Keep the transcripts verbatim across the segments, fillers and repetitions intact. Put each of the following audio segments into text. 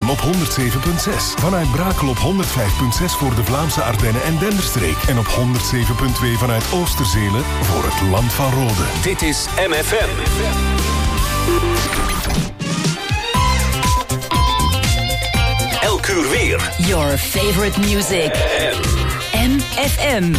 op honderd zeven komma zes. Vanuit Brakel op honderd vijf komma zes voor de Vlaamse Ardennen en Denderstreek. En op honderd zeven komma twee vanuit Oosterzelen voor het Land van Rode. Dit is M F M. Elk uur weer. Your favorite music. M F M.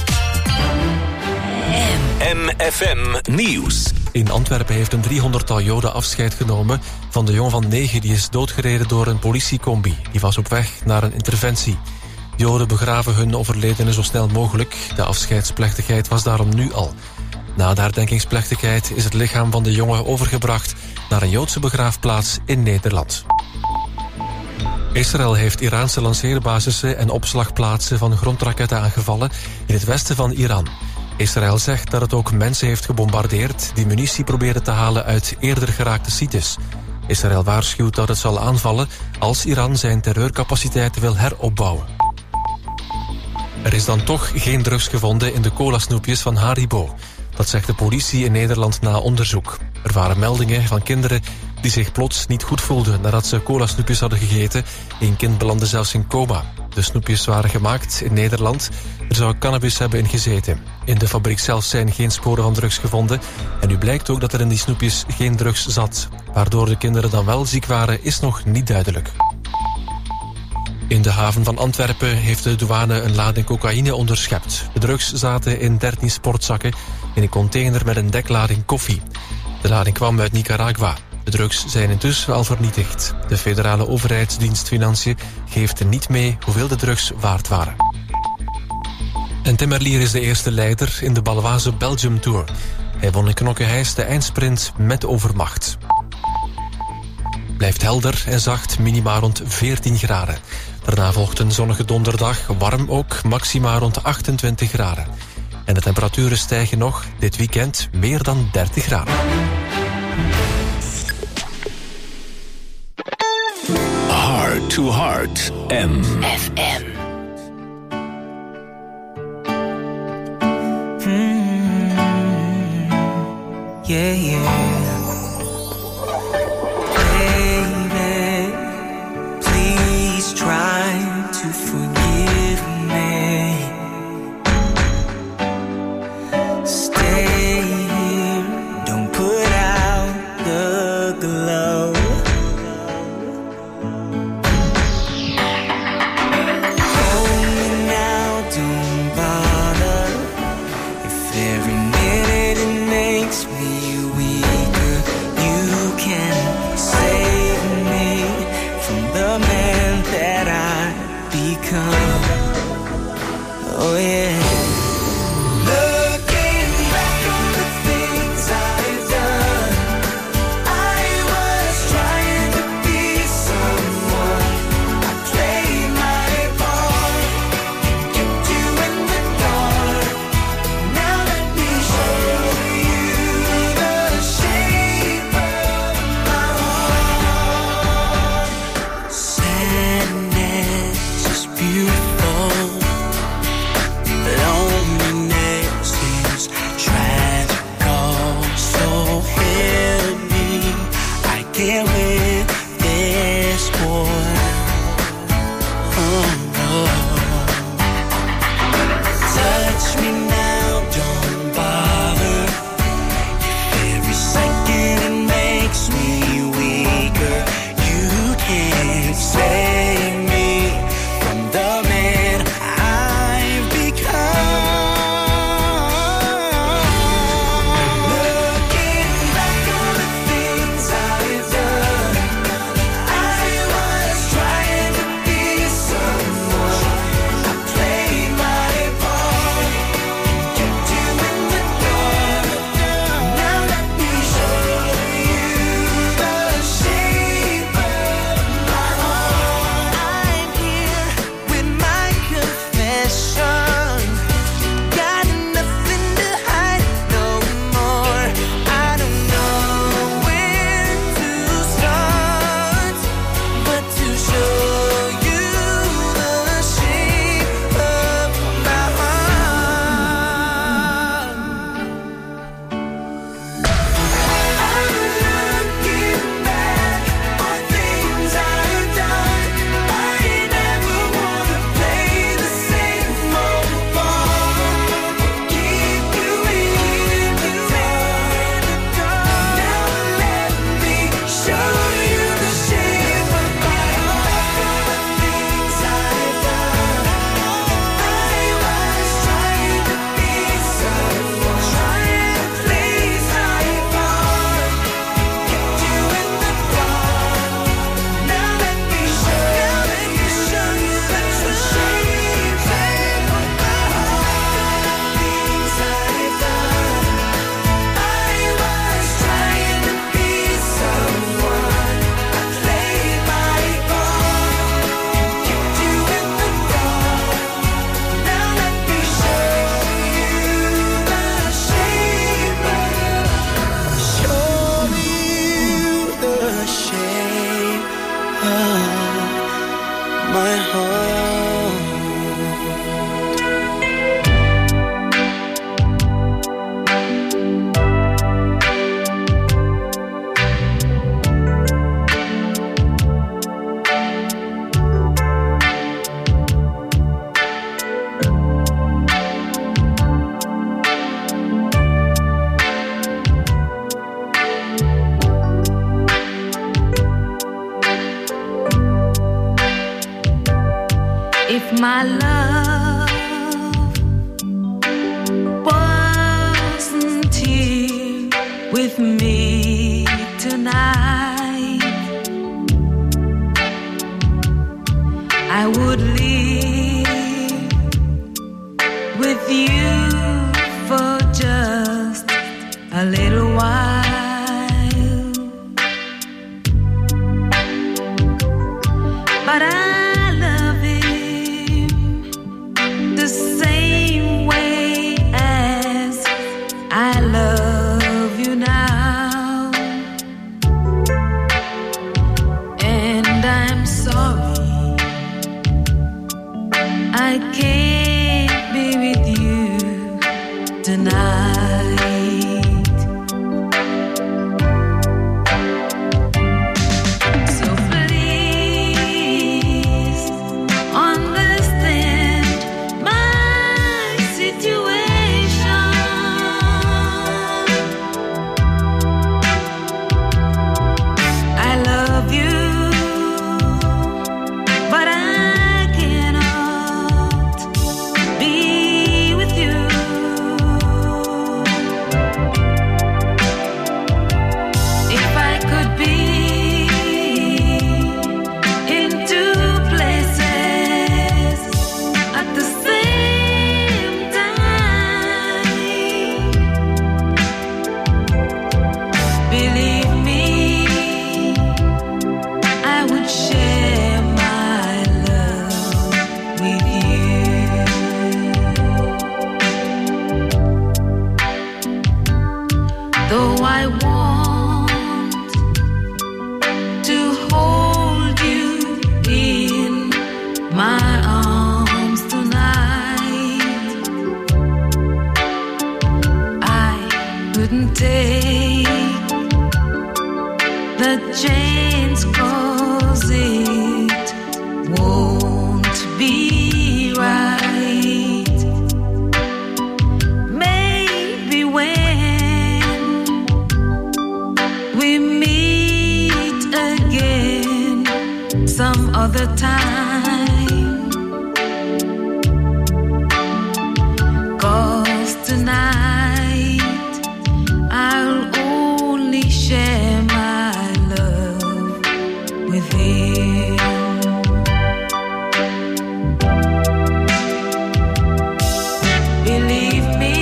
M F M Nieuws. In Antwerpen heeft een driehonderdtal Joden afscheid genomen van de jongen van negen die is doodgereden door een politiecombi. Die was op weg naar een interventie. Joden begraven hun overledenen zo snel mogelijk. De afscheidsplechtigheid was daarom nu al. Na de herdenkingsplechtigheid is het lichaam van de jongen overgebracht naar een Joodse begraafplaats in Nederland. Israël heeft Iraanse lanceerbasissen en opslagplaatsen van grondraketten aangevallen in het westen van Iran. Israël zegt dat het ook mensen heeft gebombardeerd die munitie proberen te halen uit eerder geraakte sites. Israël waarschuwt dat het zal aanvallen als Iran zijn terreurcapaciteiten wil heropbouwen. Er is dan toch geen drugs gevonden in de colasnoepjes van Haribo. Dat zegt de politie in Nederland na onderzoek. Er waren meldingen van kinderen die zich plots niet goed voelden nadat ze colasnoepjes hadden gegeten. Een kind belandde zelfs in coma. De snoepjes waren gemaakt in Nederland. Er zou cannabis hebben in gezeten. In de fabriek zelf zijn geen sporen van drugs gevonden. En nu blijkt ook dat er in die snoepjes geen drugs zat. Waardoor de kinderen dan wel ziek waren, is nog niet duidelijk. In de haven van Antwerpen heeft de douane een lading cocaïne onderschept. De drugs zaten in dertien sportzakken in een container met een deklading koffie. De lading kwam uit Nicaragua. De drugs zijn intussen al vernietigd. De federale overheidsdienst Financiën geeft niet mee hoeveel de drugs waard waren. En Tim Merlier is de eerste leider in de Baloise Belgium Tour. Hij won in Knokke-Heist de eindsprint met overmacht. Blijft helder en zacht, minima rond veertien graden. Daarna volgt een zonnige donderdag, warm ook, maxima rond achtentwintig graden. En de temperaturen stijgen nog, dit weekend meer dan dertig graden. Heart to Heart, M F M. Mm-hmm. Yeah, yeah. Baby, please try to forgive me. Stay here, don't put out the glow. Oh yeah. Sadness is beautiful. my heart. My love wasn't here with me tonight, I would live with you for just a little while, but I I can't be with you tonight. So please understand my situation. I love you, but I take the chance, 'cause it won't be right. Maybe when we meet again some other time, 'cause tonight I'll only share my love with him. Believe me,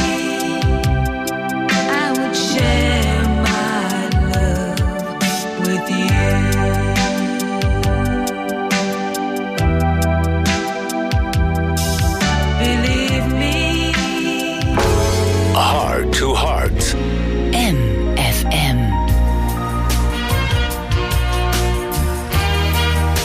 I would share my love with you. Believe me. Heart to Heart. M F M.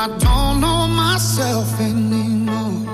I don't know myself anymore.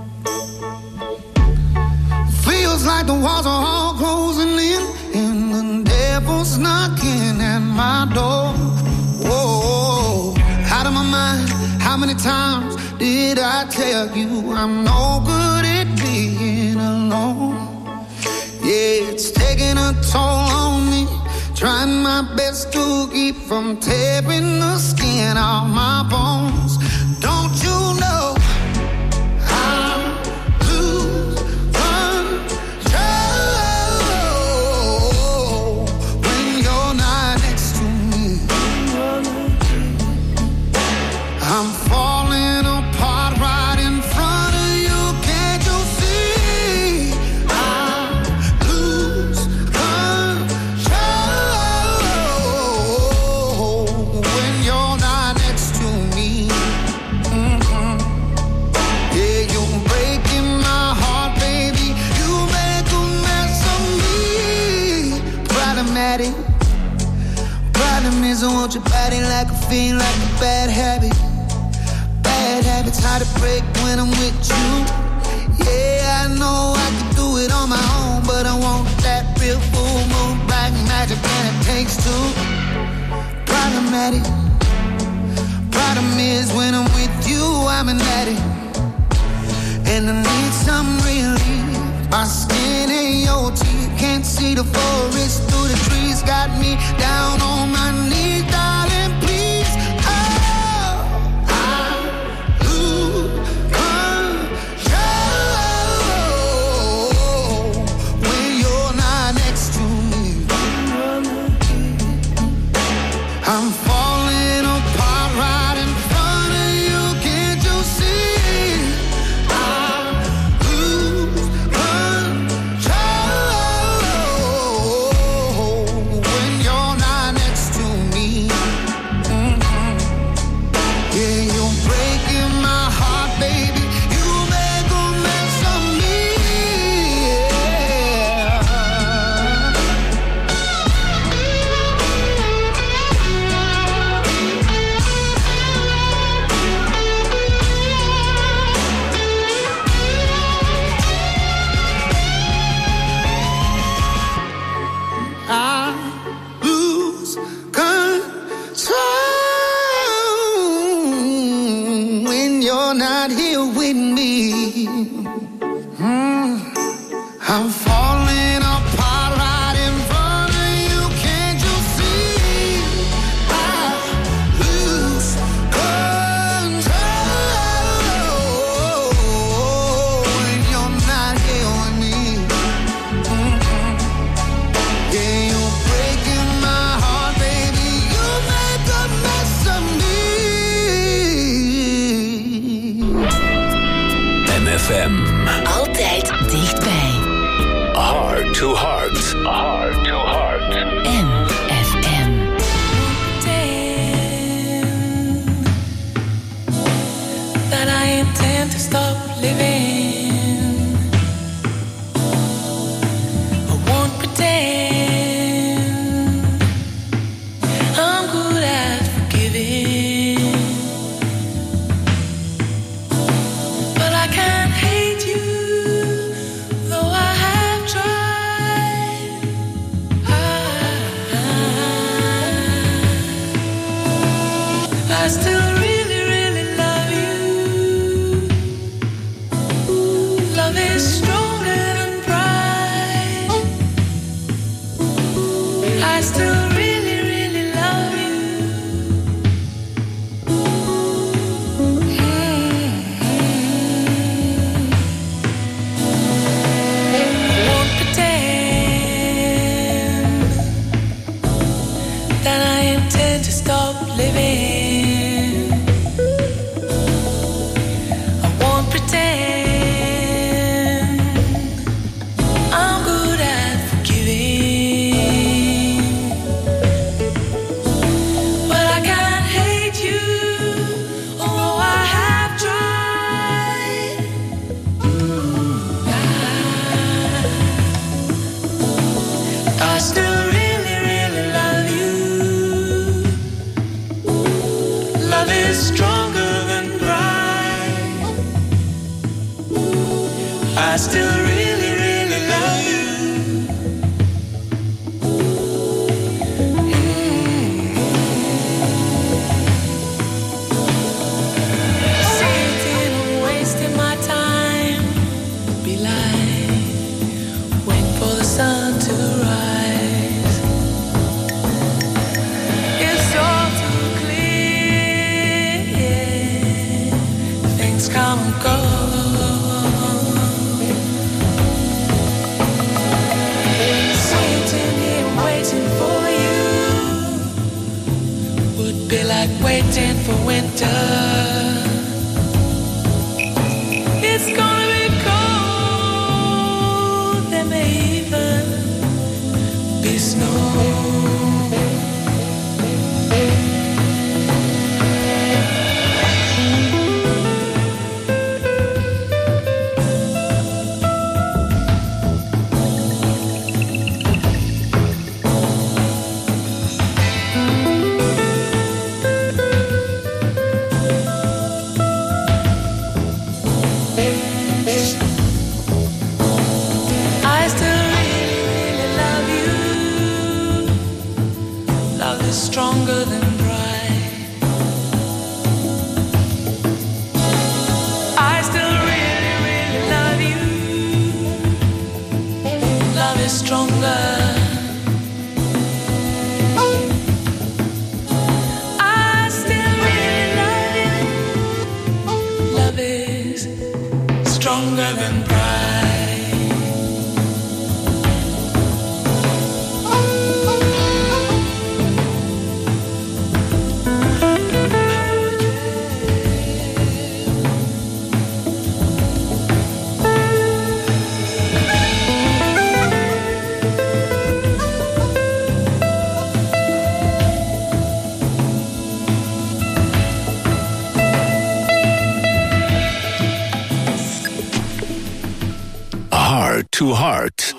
Feels like the walls are all closing in, and the devil's knocking at my door. Whoa, out of my mind. How many times did I tell you I'm no good at being alone? Yeah, it's taking a toll on me, trying my best to keep from tearing the skin off my bones. Don't you know I lose control when you're not next to me? I'm falling apart right in front of you. Can't you see? I lose control when you're not next to me. Mm-hmm. Yeah, you're breaking my heart, baby. You make a mess of me. Problematic. Problem is I want your body like a fiend, like a bad habit. Bad habits hard to break when I'm with you. Yeah, I know I can do it on my own, but I want that real full moon black magic, and it takes two. Problematic. Problem is when I'm with you, I'm an addict, and I need some relief. My skin and your teeth, can't see the forest through the trees. Got me down on my knees, darling, please. I'm falling apart right in front of you. Can't you see? I lose control when you're not next to me. Mm-hmm. Yeah, you're breaking my heart, baby. You make a mess of me. I lose control when you're not here with me. Mm. I'm falling apart right in front of you. Can't you see? I lose control when you're not here with me. Mm-hmm. Yeah, you're breaking my heart, baby. You make a mess of me. M F M. Altijd dichtbij. Heart to heart. Heart to heart. M F M. That I intend to stop living. I won't pretend I'm good at forgiving, but I can't hate you, though I have tried. I, I still really, really love you. still really, really love you. Mm. Sitting and wasting my time would be like waiting for the sun to rise. It's all too clear. Things come and go. Be like waiting for winter. It's gonna be cold. There may even be snow. Stronger than pride. I still really, really love you. Love is stronger. I still really love you. Love is stronger than pride. Heart to Heart.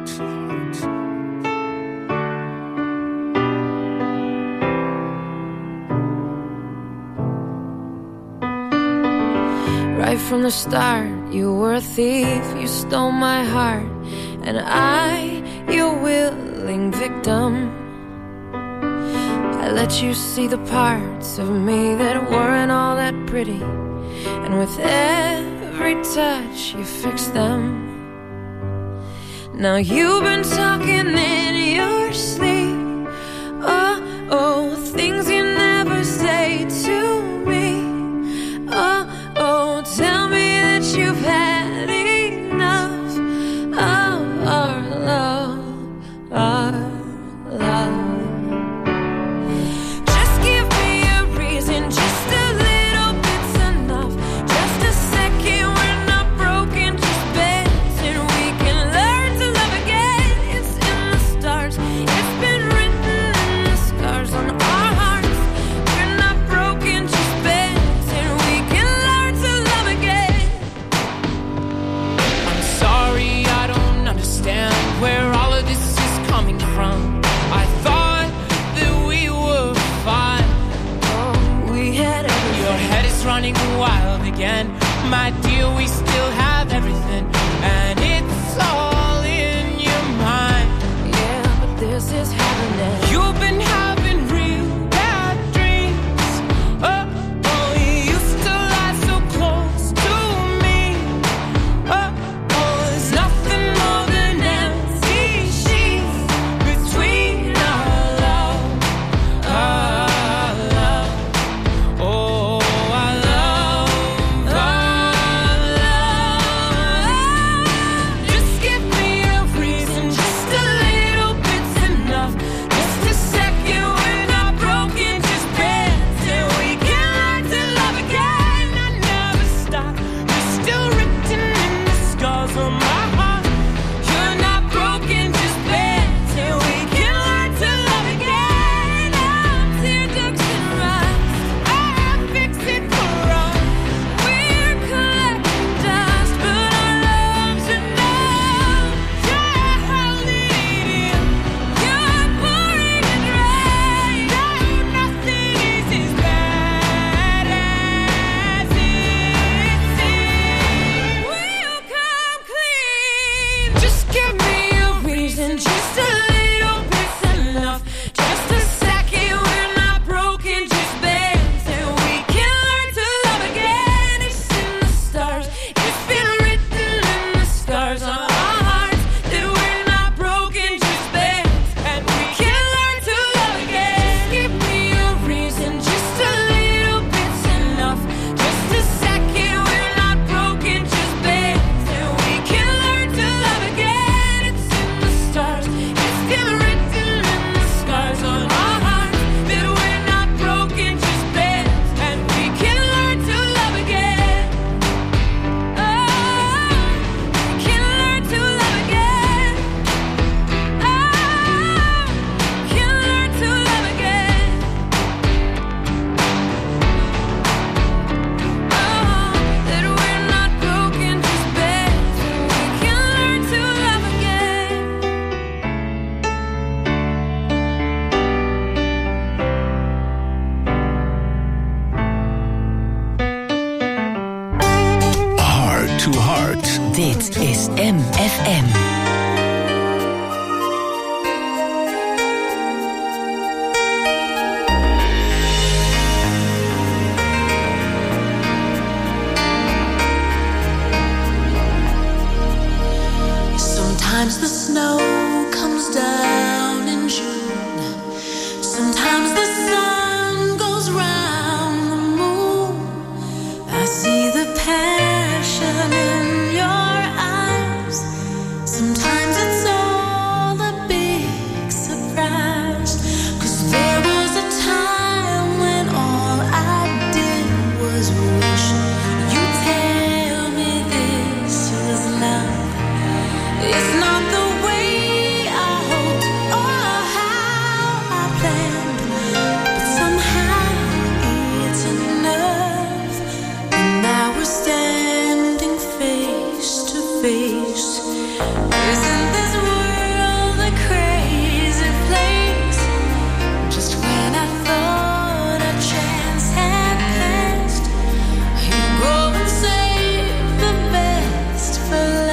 Right from the start, you were a thief, you stole my heart, and I, your willing victim. I let you see the parts of me that weren't all that pretty, and with every touch you fixed them. Now you've been talking in your sleep. Oh, oh, things you never say to me. Oh, oh, tell me that you've had enough of our love, our love. Just give me a reason, just a little bit's enough. Just a second, we're not broken, just bends, and we can learn to love again. It's in the stars, it's been written in the scars on our hearts. We're not broken, just bends, and we can learn to love again. I'm sorry, I don't understand where all of this is coming from. I thought that we were fine. Oh, we had everything. Your head is running wild again. My dear, we still have everything, and it's all in your mind. Yeah, but this is happening. You've been having real bad dreams. Oh, oh, you used to lie so close to me. Oh, oh, there's nothing more than empty sheets between our love, our love. Oh, our love, our love. Dit is M F M. Sometimes the snow comes down in June. Sometimes the sun goes round the moon. I see the passion in your eyes. Sometimes it's all a big surprise. 'Cause there was a time when all I did was wish you'd tell me this was love. It's not the way I hoped or how I planned, but somehow it's enough. And now we're standing face to face. Isn't this world a crazy place? Just when I thought a chance had passed, you go and save the best for last.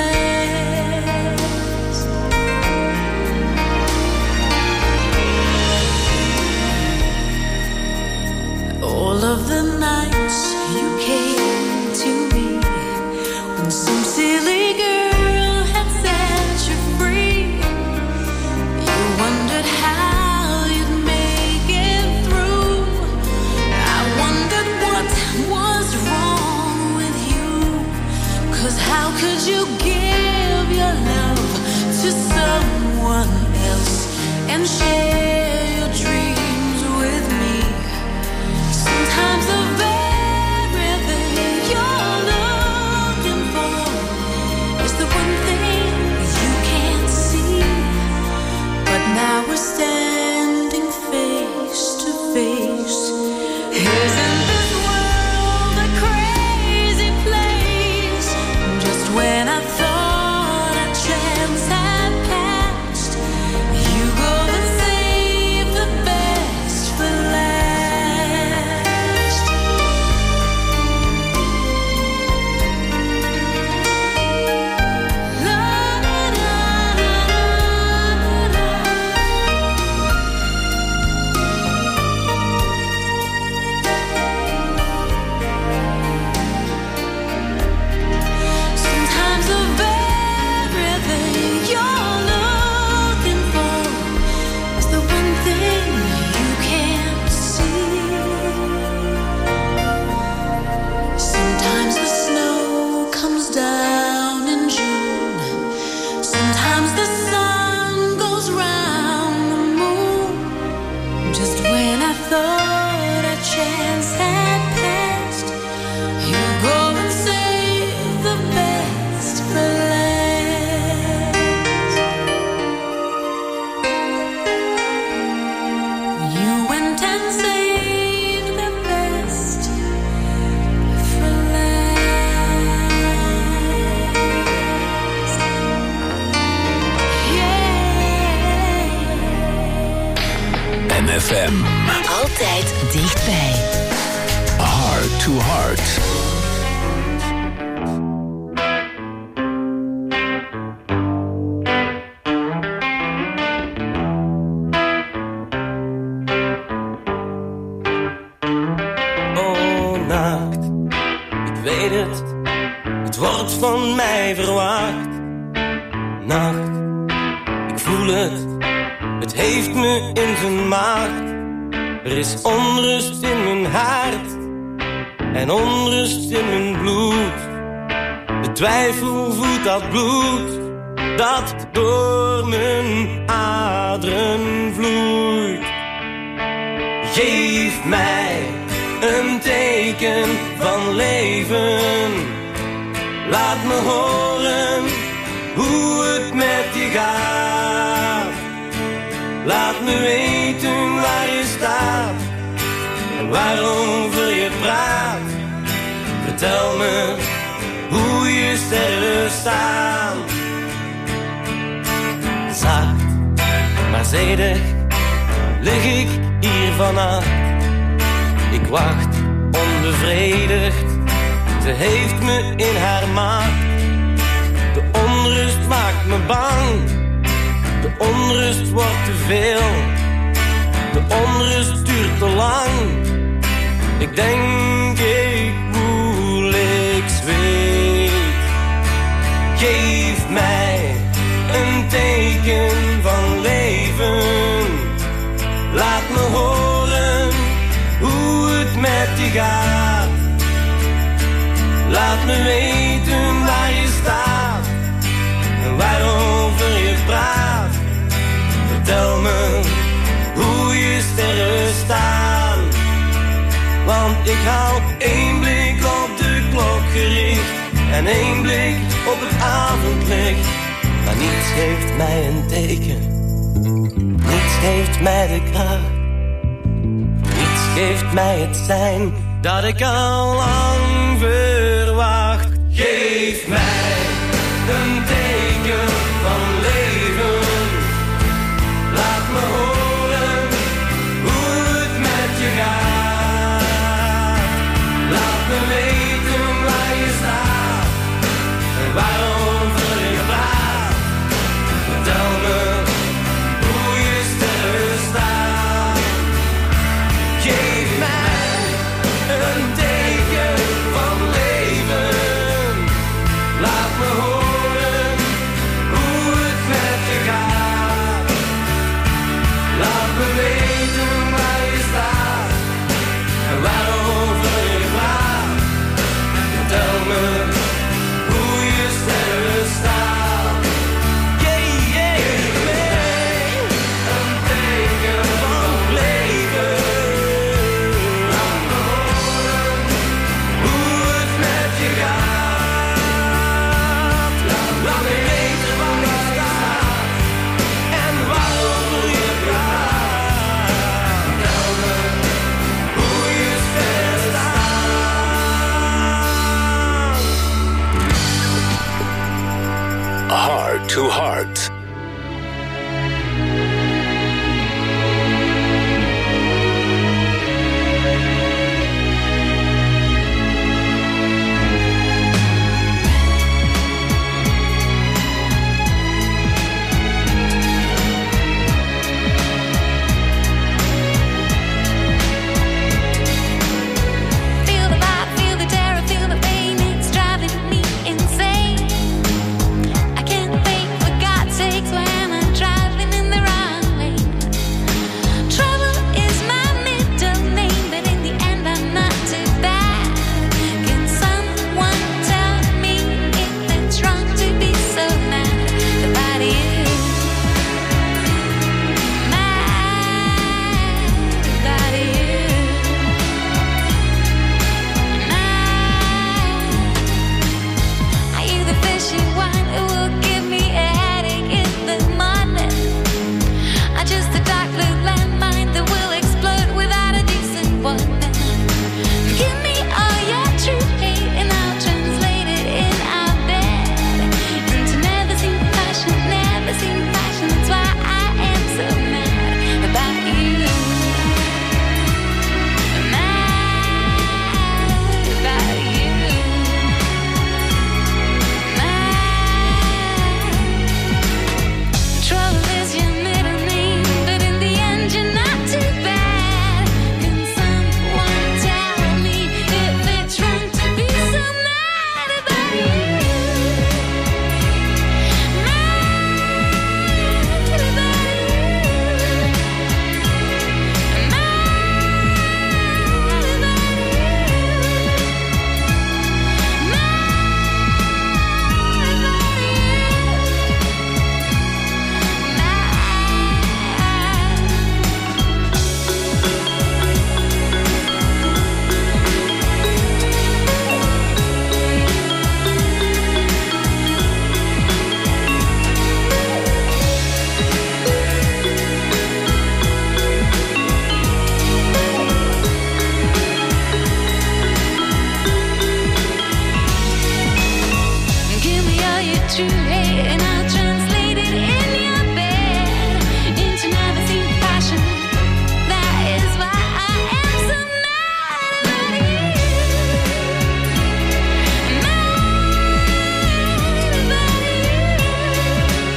All of the nights you came to me when some silly girl had set you free. You wondered how you'd make it through. I wondered what was wrong with you. 'Cause how could you give your love to someone else and share your dreams with me? Sometimes the very thing you're looking for is the one thing you can't see. But now we're standing face to face. Isn't this world a crazy place? Just when I thought a chance had passed, you go and save the best for last. La, la, la, la, la, la. Sometimes the very thing you're looking for is the one thing you can't see. Sometimes the snow comes down in June. Sometimes the sun goes round the moon. Just when I thought a chance had passed, you go and save the best for last. You went and saved the best for last. Yeah. M F M. Altijd dichtbij. Heart to Heart. Oh, nacht, ik weet het, het wordt van mij verwacht. Nacht, ik voel het, het heeft me in zijn macht. Er is onrust in mijn hart en onrust in mijn bloed. De twijfel voedt dat bloed dat door mijn aderen vloeit. Geef mij een teken van leven. Laat me horen hoe het met je gaat. Laat me weten waar je staat en waarover je praat. Vertel me hoe je sterren staan. Zacht, maar zedig lig ik hier vannacht. Ik wacht onbevredigd, ze heeft me in haar macht. me bang. De onrust wordt te veel. De onrust duurt te lang. Ik denk ik voel ik zweet. Geef mij een teken van leven. Laat me horen hoe het met je gaat. Laat me weten waar je staat en waarover je praat. Vertel me hoe je sterren staan. Want ik hou één blik op de klok gericht en één blik op het avondlicht. Maar niets geeft mij een teken, niets geeft mij de kracht. Niets geeft mij het zijn dat ik al lang verwacht. Geef mij een teken van leven. Laat me horen hoe het met je gaat. Laat me weten waar je staat en waarover je praat. Vertel me hoe je sterren staan. Geef mij een teken van leven. Laat me horen hoe het met je gaat. Laat me weten waar je staat en waarover je praat. Vertel me hoe je sterren staan. Yeah, yeah. Geef mij een teken van leven. Laat me horen hoe het met je gaat. Laat me weten waar je staat en waarover je praat. Vertel me hoe je sterren staan. Heart to Heart. Feel the vibe, feel the terror, feel the pain. It's driving me insane. I can't think for God's sakes when I'm driving in the wrong lane. Trouble is my middle name, but in the end I'm not too bad. Can someone tell me if it's wrong to be so mad about you? Mad about you. Are you the fishy one who will give me a headache in the morning? Or just a dark blue landmine that will explode without a decent warning? Give me all your true hate and I'll translate it in our bed into never seen passion, never seen passion. That's why I am so mad about you. Mad about you. Trouble is your middle name, but in the end you're not too bad. Can someone tell me if it's wrong to be so mad about you? Mad about you. Mad about Give me all your true hate and I'll translate it in your bed into never seen passion. That is why I am so mad about you. Mad about you.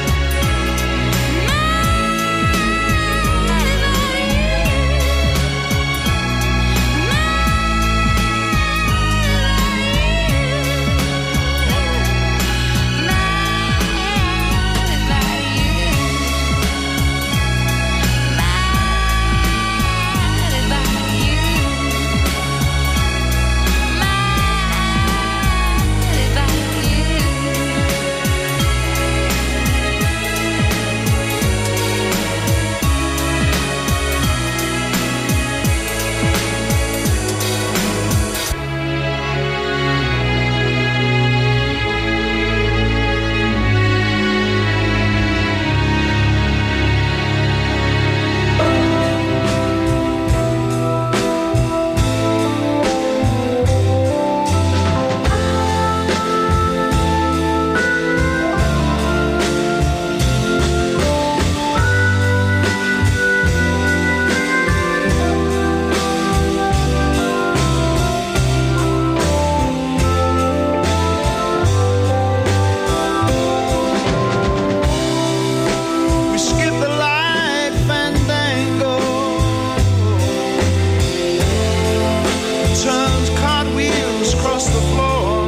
across the floor.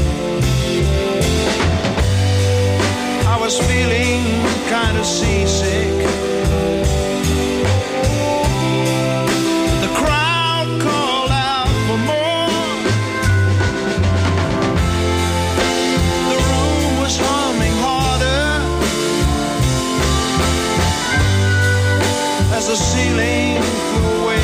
I was feeling kind of seasick. The crowd called out for more. The room was humming harder as the ceiling flew away.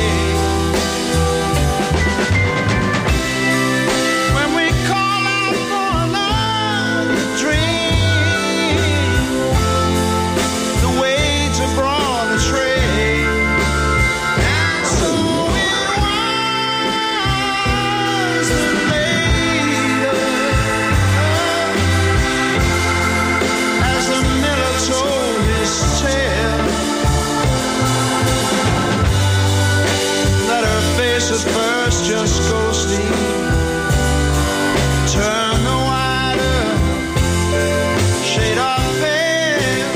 When we call out for another drink, the waiter brought a tray. And so it was that later, as the miller told his tale, that her face at first just ghostly turned the wider shade of pale.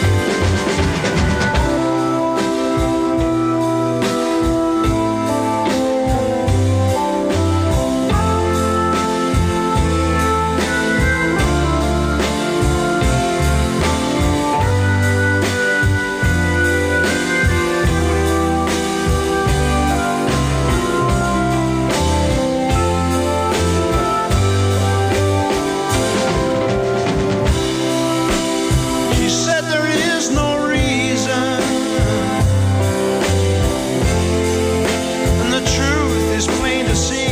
She said there is no reason, and the truth is plain to see.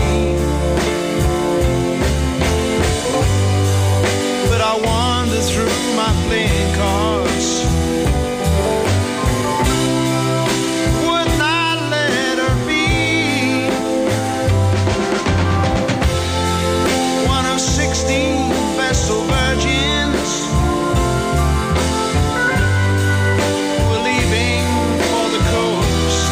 But I wander through my playing cards, would not let her be one of sixteen Vestal virgins who were leaving for the coast.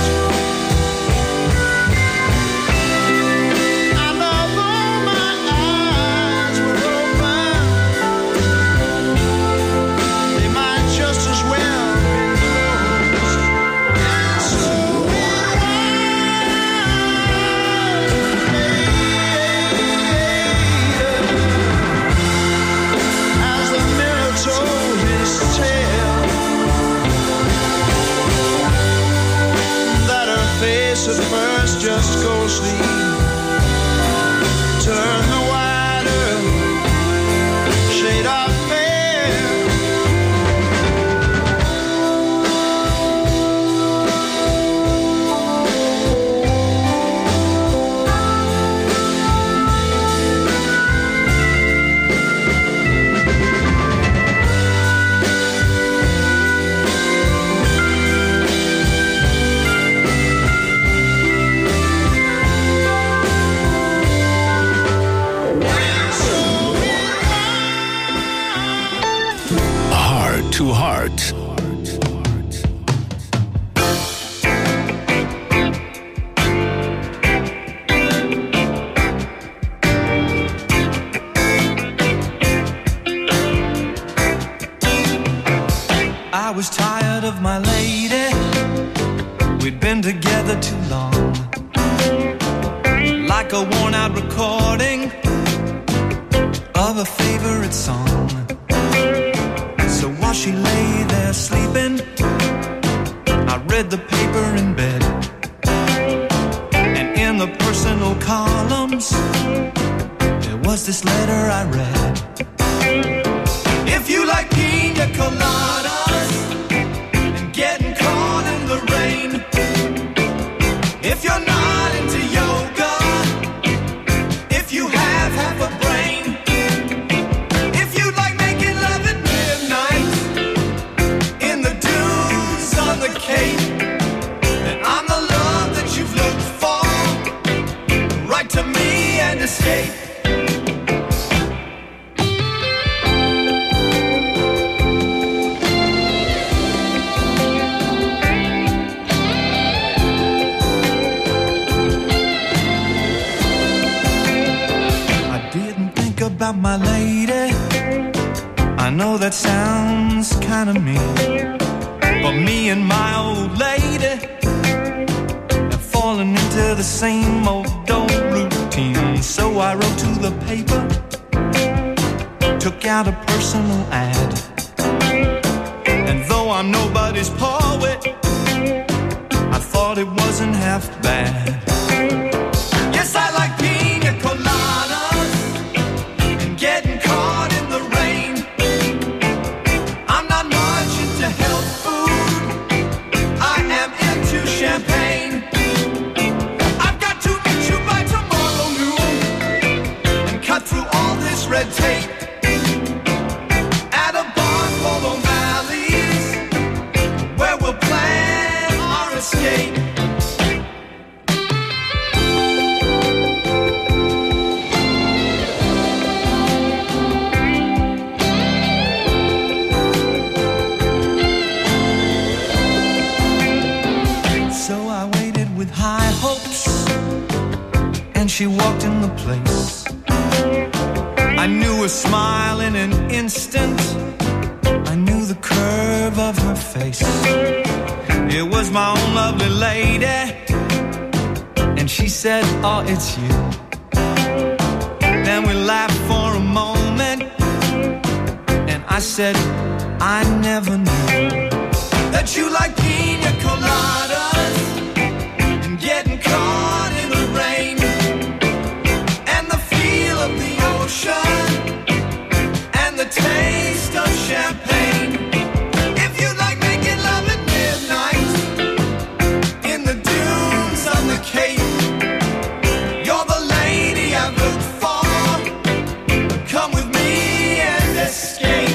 And although my eyes were open, they might just as well be closed. And so it was as the miller told his tale, that her face at first just ghostly turned the wider shade of pale. Heart to Heart. I was tired of my lady. We'd been together too long, like a worn out recording of a favorite song. So while she lay there sleeping, I read the paper in bed, and in the personal columns there was this letter I read. If you like pina coladas and getting caught in the rain, if you're not into yoga, if you have half a brain, if you like making love at midnight in the dunes on the Cape, then I'm the love that you've looked for. Write to me and escape. About my lady, I know that sounds kind of mean, but me and my old lady have fallen into the same old old routine. thirteen. So I wrote to the paper, took out a personal ad. And though I'm nobody's poet, I thought it wasn't half bad. Yes, I like pina coladas and getting caught in the rain. I'm not much into health food, I am into champagne. I've got to meet you by tomorrow noon and cut through all this red tape at a bar called O'Malley's, where we'll plan our escape. And she walked in the place. I knew her smile in an instant. I knew the curve of her face. It was my own lovely lady. And she said, oh, it's you. Then we laughed for a moment. And I said, I never knew that you like pina coladas and getting caught in the rain. Of the ocean and the taste of champagne. If you like making love at midnight in the dunes on the Cape, you're the lady I've looked for. Come with me and escape.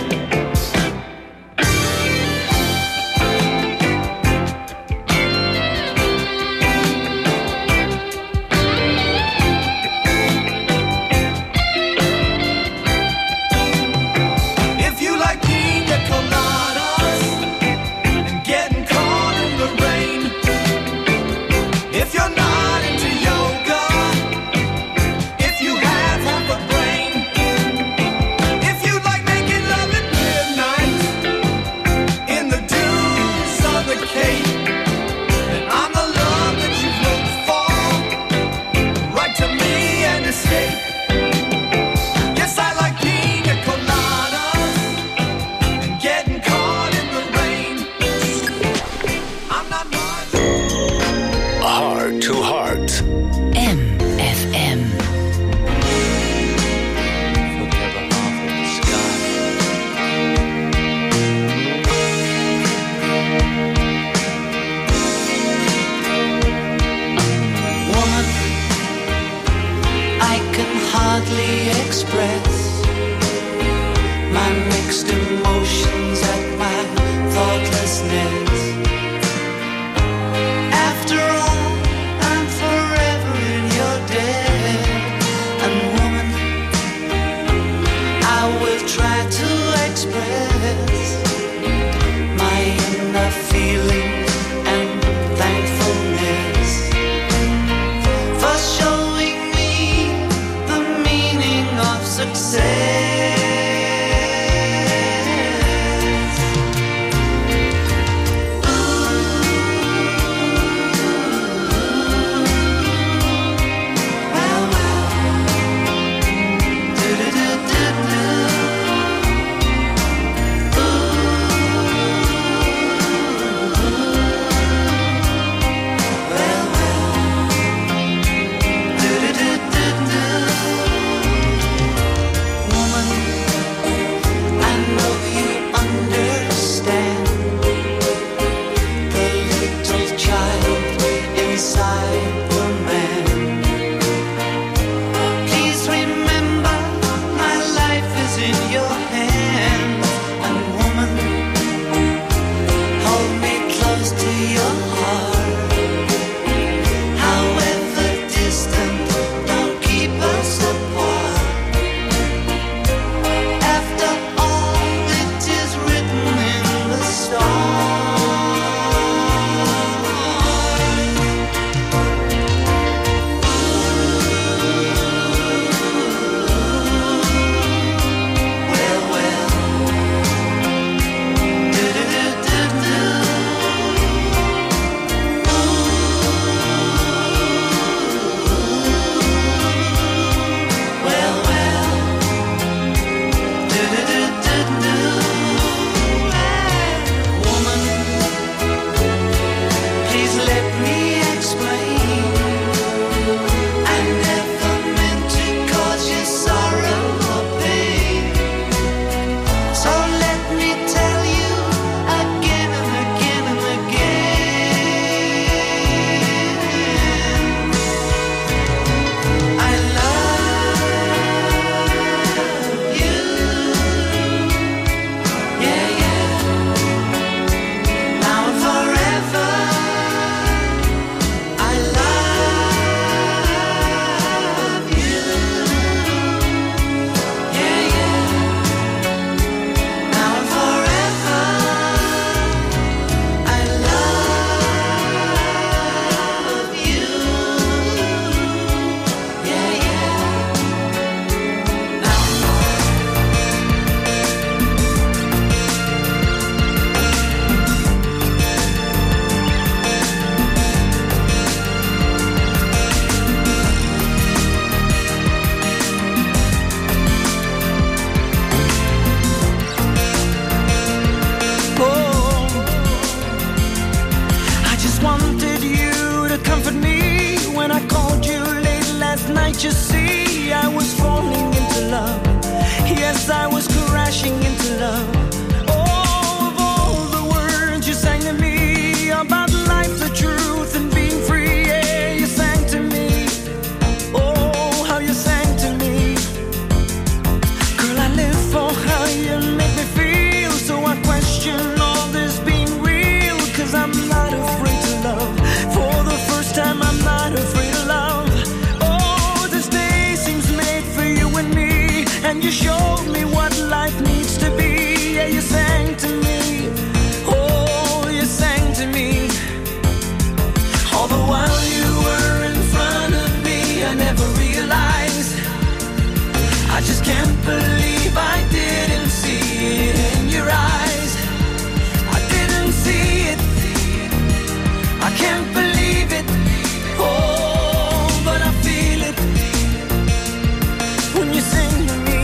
and you showed me what life needs to be. Yeah, you sang to me, oh, you sang to me. All the while you were in front of me, I never realized. I just can't believe I didn't see it in your eyes. I didn't see it, I can't believe it. Oh, but I feel it when you sing to me.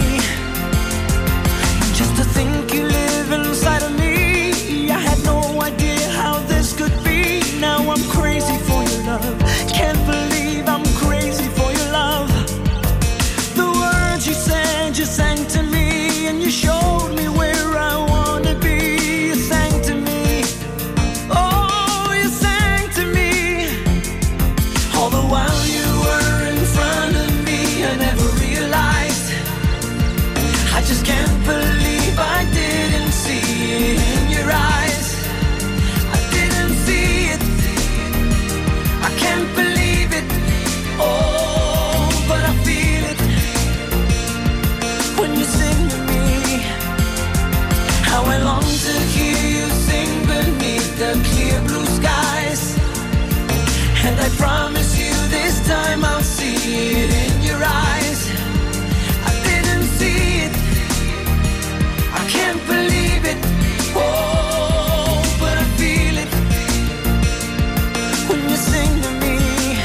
Just to think you live inside of me, I had no idea how this could be. Now I'm crazy for your love, can't believe I'm crazy for your love. The words you said, you sang to me, and you showed me where I wanna be. You sang to me, oh, you sang to me. All the while you were in front of me, I never realized. I just can't believe I didn't see it in your eyes. I didn't see it, I can't believe it. Oh, but I feel it when you sing to me. How I long to hear you sing beneath the clear blue skies. And I promise you this time I'll see it in your eyes. I didn't see it, I can't believe it. Oh, but I feel it when you sing to me.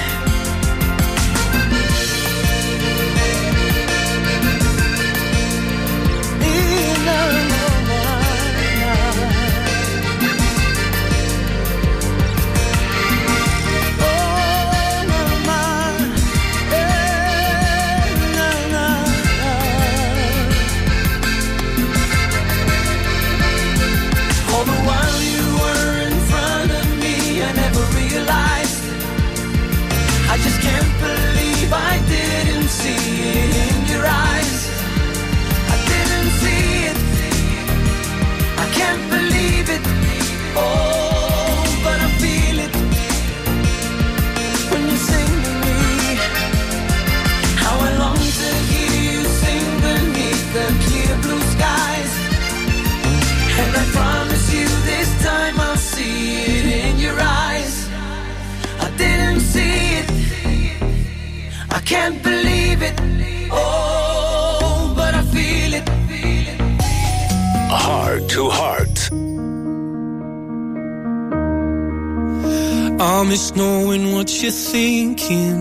Na, na, na, na. Oh, na, na. Eh, na, na, na. All the while you were in front of me, I never realized. I just can't believe I didn't see it in your eyes. I didn't see it, I can't believe it. Oh, but I feel it when you sing to me. How I long to hear you sing beneath the clear blue skies. And I promise you this time I'll see it in your eyes. I didn't see it, I can't believe it. Oh, but I feel it. Heart to Heart. I miss knowing what you're thinking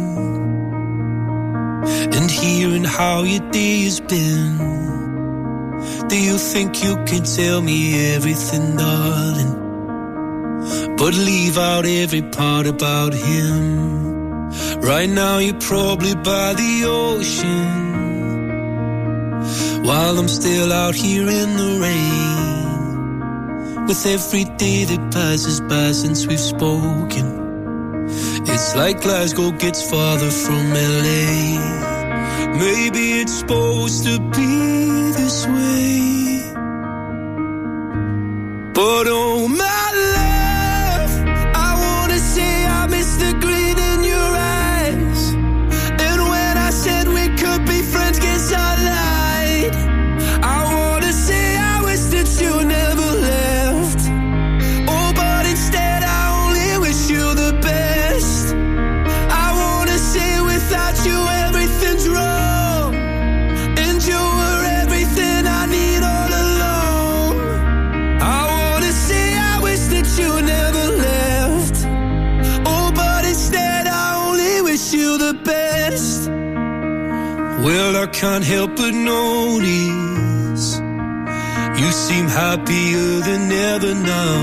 and hearing how your day has been. Do you think you can tell me everything, darling, but leave out every part about him? Right now you're probably by the ocean, while I'm still out here in the rain. With every day that passes by since we've spoken, it's like Glasgow gets farther from L A. Maybe it's supposed to be this way, but oh my love, I wanna say I miss the green in your eyes. And when I said we could be friends, guess I lied. I wanna say I wish that you never left. Oh, but instead I only wish you the best. I wanna say without you everything's wrong, and you were everything I need all along. I wanna say I wish that you never left. Oh, but instead I only wish you the best. Well, I can't help but notice you seem happier than ever now.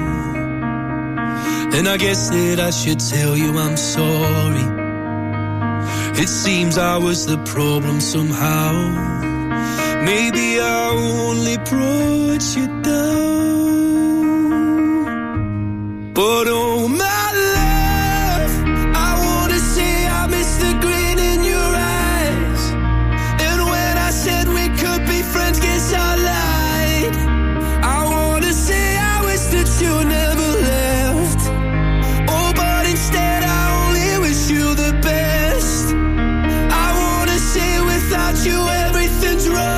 And I guess that I should tell you I'm sorry. It seems I was the problem somehow. Maybe I only brought you down. But oh my love, I wanna say I miss the green in your eyes. And when I said we could be friends, guess I lied. I wanna say I wish that you never left. Oh, but instead I only wish you the best. I wanna say without you everything's wrong.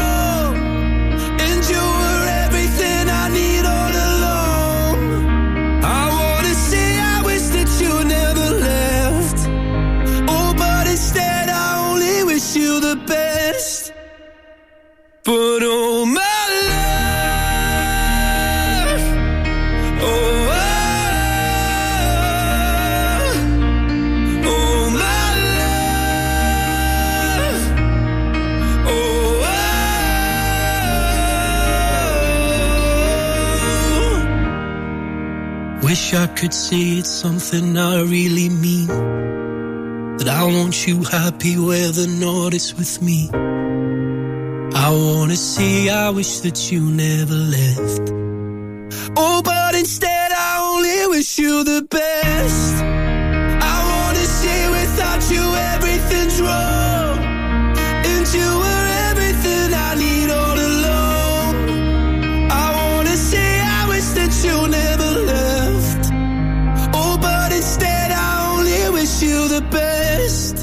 wish I could say it's something I really mean, that I want you happy whether or not it's with me. I wanna say I wish that you never left. Oh, but instead I only wish you the best. I wanna say without you everything's wrong, and you were everything I need all along. I wanna say I wish that you never left. Oh, but instead I only wish you the best.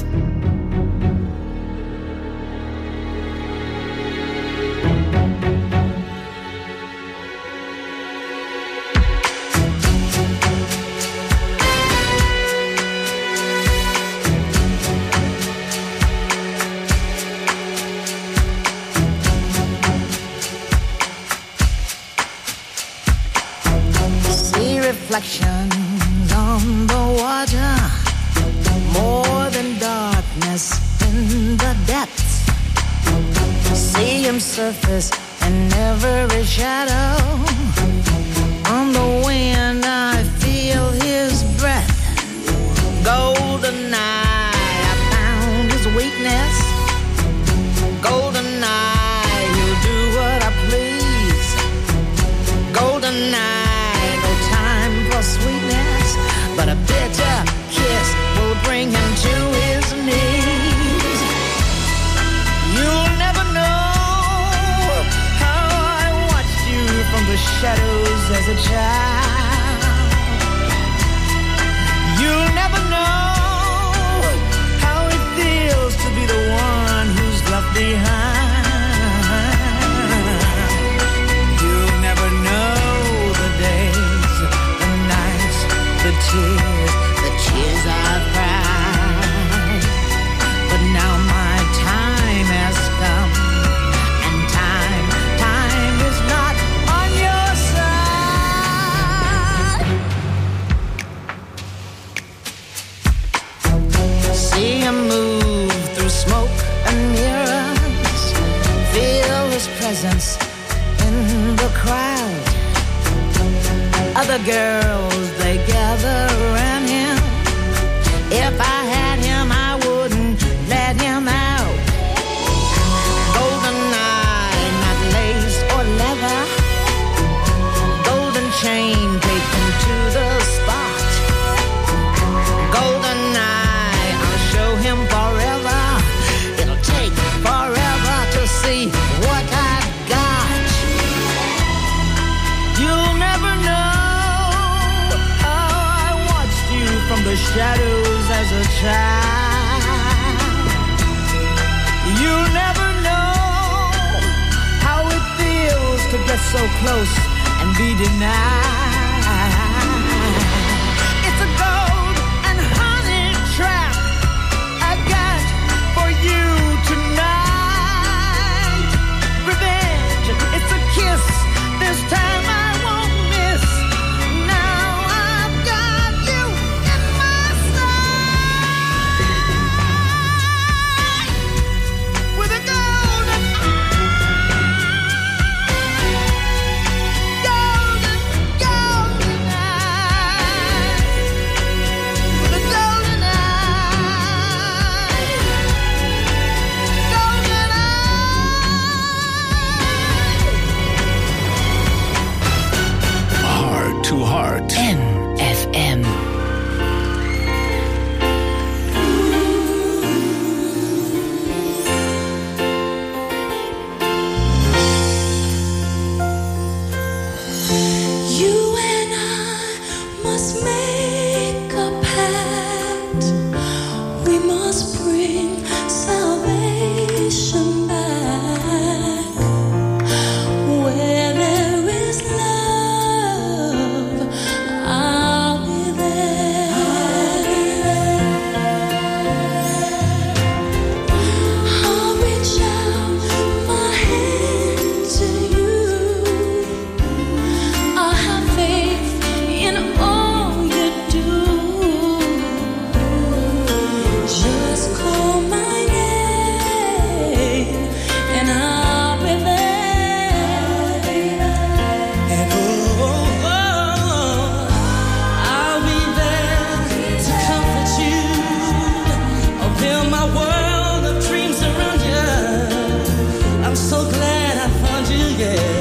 Reflections on the water, more than darkness in the depths. See him surface in every shadow. On the wind I feel his breath. Golden eye, I found his weakness. Golden eye, he'll do what I please. Golden eye, sweetness, but a bitter kiss will bring him to his knees. You'll never know how I watched you from the shadows as a child. You'll never know how it feels to be the one who's left behind. You'll never know the days, the tears, the tears I've cried. But now my time has come, and time, time is not on your side. See him move through smoke and mirrors, feel his presence in the crowd. Other girls, they gather around him. If I had him, I wouldn't let him out. Golden eye, not lace or leather. Golden chain taken to the spot. Golden eye, I'll show him forever. It'll take forever to see what I've got. You'll never know from the shadows as a child. You'll never know how it feels to get so close and be denied. It's a gold and honey trap I got for you tonight. Revenge, it's a kiss, this time I won't miss. M F M. You and I must make a pact. We must bring salvation back. Where there is love, I'll be there. yeah.